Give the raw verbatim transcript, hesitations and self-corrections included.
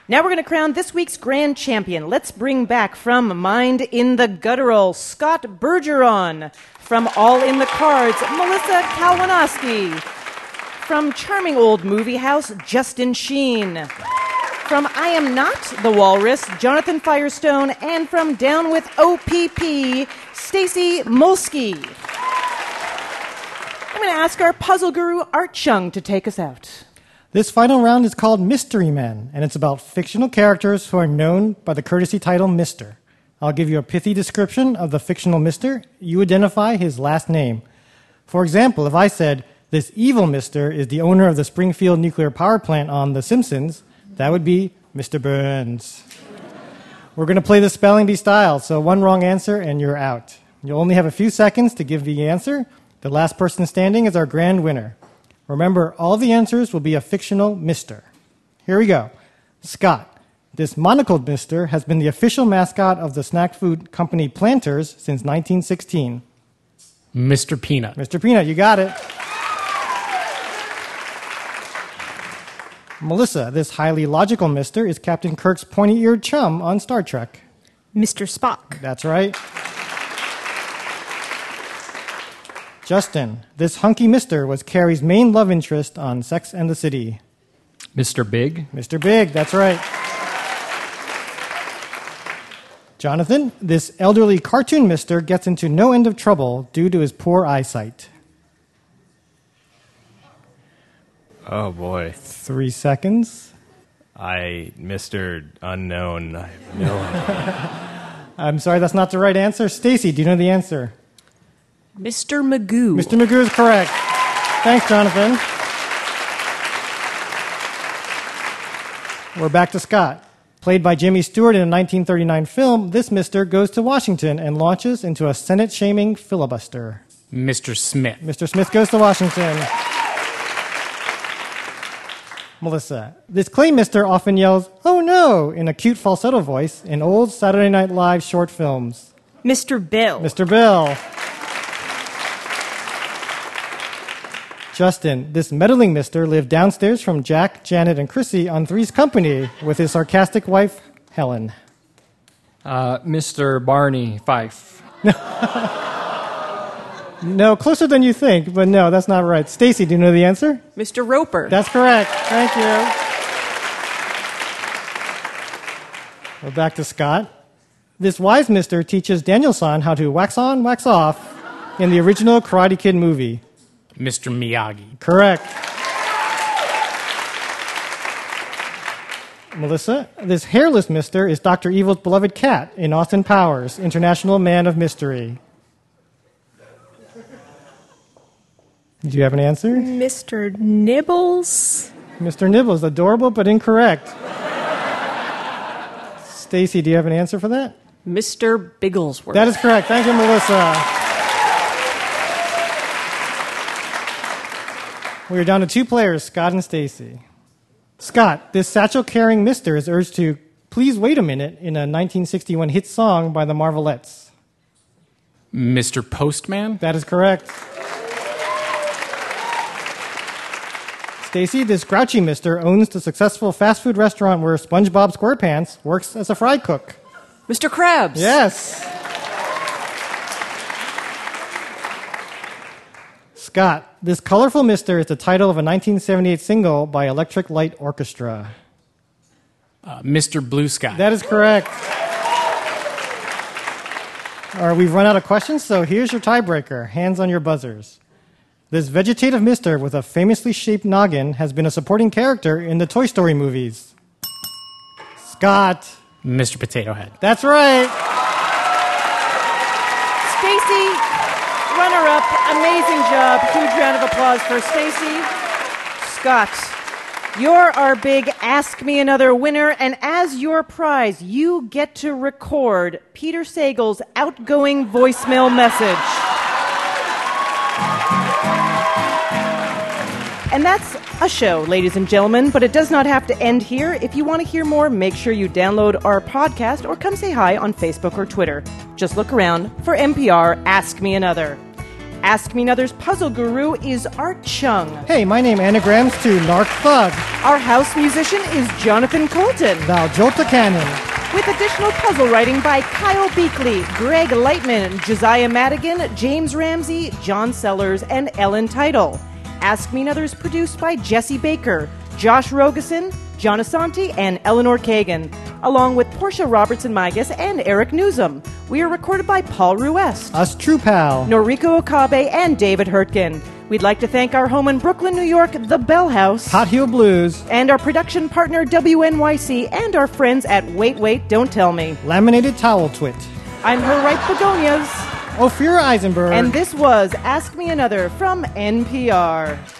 Now we're going to crown this week's grand champion. Let's bring back from Mind in the Guttural, Scott Bergeron. From All in the Cards, Melissa Kalwanowski. From Charming Old Movie House, Justin Sheen. From I Am Not the Walrus, Jonathan Firestone. And from Down with O P P, Stacy Molsky. I'm going to ask our puzzle guru, Art Chung, to take us out. This final round is called Mystery Men, and it's about fictional characters who are known by the courtesy title Mister. I'll give you a pithy description of the fictional Mister. You identify his last name. For example, if I said, this evil Mister is the owner of the Springfield nuclear power plant on The Simpsons, that would be Mister Burns. We're going to play the spelling bee style, so one wrong answer and you're out. You'll only have a few seconds to give the answer. The last person standing is our grand winner. Remember, all the answers will be a fictional Mister. Here we go. Scott. This monocled Mister has been the official mascot of the snack food company Planters since nineteen sixteen. Mister Peanut. Mister Peanut, you got it. Melissa. This highly logical Mister is Captain Kirk's pointy-eared chum on Star Trek. Mister Spock. That's right. Justin, this hunky Mister was Carrie's main love interest on Sex and the City. Mister Big. Mister Big, that's right. Jonathan, this elderly cartoon Mister gets into no end of trouble due to his poor eyesight. Oh, boy. Three seconds. I, Mister Unknown, I have no idea. I'm sorry, that's not the right answer. Stacy, do you know the answer? Mister Magoo. Mister Magoo is correct. Thanks, Jonathan. We're back to Scott. Played by Jimmy Stewart in a nineteen thirty-nine film, this Mister goes to Washington and launches into a Senate-shaming filibuster. Mister Smith. Mister Smith goes to Washington. Melissa. This clay Mister often yells, "Oh no," in a cute falsetto voice in old Saturday Night Live short films. Mister Bill. Mister Bill. Justin, this meddling Mister lived downstairs from Jack, Janet, and Chrissy on Three's Company with his sarcastic wife, Helen. Uh, Mister Barney Fife. No, closer than you think, but no, that's not right. Stacy, do you know the answer? Mister Roper. That's correct. Thank you. We're back to Scott. This wise Mister teaches Daniel-san how to wax on, wax off in the original Karate Kid movie. Mister Miyagi. Correct. Melissa, this hairless Mister is Doctor Evil's beloved cat in Austin Powers, International Man of Mystery. Do you have an answer? Mister Nibbles. Mister Nibbles, adorable but incorrect. Stacy, do you have an answer for that? Mister Bigglesworth. That is correct. Thank you, Melissa. We are down to two players, Scott and Stacy. Scott, this satchel-carrying Mister is urged to please wait a minute in a nineteen sixty-one hit song by the Marvelettes. Mister Postman. That is correct. Stacy, this grouchy Mister owns the successful fast food restaurant where SpongeBob SquarePants works as a fry cook. Mister Krabs. Yes. Scott, this colorful Mister is the title of a nineteen seventy-eight single by Electric Light Orchestra. Uh, Mister Blue Sky. That is correct. All right, we've run out of questions, so here's your tiebreaker. Hands on your buzzers. This vegetative Mister with a famously shaped noggin has been a supporting character in the Toy Story movies. Scott. Mister Potato Head. That's right. Stacy, runner-up, amazing job. Huge round of applause for Stacy. Scott, you're our big Ask Me Another winner, and as your prize, you get to record Peter Sagal's outgoing voicemail message. And that's a show, ladies and gentlemen, but it does not have to end here. If you want to hear more, make sure you download our podcast or come say hi on Facebook or Twitter. Just look around for N P R Ask Me Another. Ask Me Another's puzzle guru is Art Chung. Hey, my name anagrams to Narc Thug, Our house musician is Jonathan Colton. thou Jota Cannon. With additional puzzle writing by Kyle Beakley, Greg Lightman, Josiah Madigan, James Ramsey, John Sellers, and Ellen Title. Ask Me Another is produced by Jesse Baker, Josh Rogeson, John Asante, and Eleanor Kagan, along with Portia Robertson-Migas and Eric Newsom. We are recorded by Paul Ruest, Us True Pal. Noriko Okabe, and David Hurtgen. We'd like to thank our home in Brooklyn, New York, The Bell House, Hot Heel Blues. and our production partner, W N Y C, and our friends at Wait, Wait, Don't Tell Me. Laminated Towel Twit. I'm her right begonias, Ophira Eisenberg. and this was Ask Me Another from N P R.